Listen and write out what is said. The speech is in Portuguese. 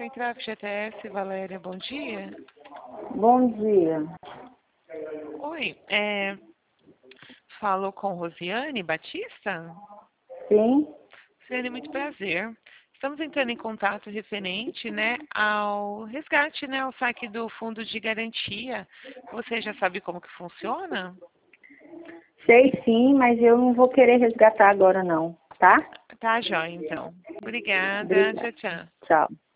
Minecraft GTS, Valéria, bom dia. Bom dia. Oi, falo com Rosiane Batista? Sim, Rosiane, muito prazer. Estamos entrando em contato referente, né, ao resgate, né, ao saque do fundo de garantia. Você já sabe como que funciona? sei sim, mas eu não vou querer resgatar agora não, tá? Tá, joia, então. Obrigada. Obrigada. Tchau, tchau. Tchau.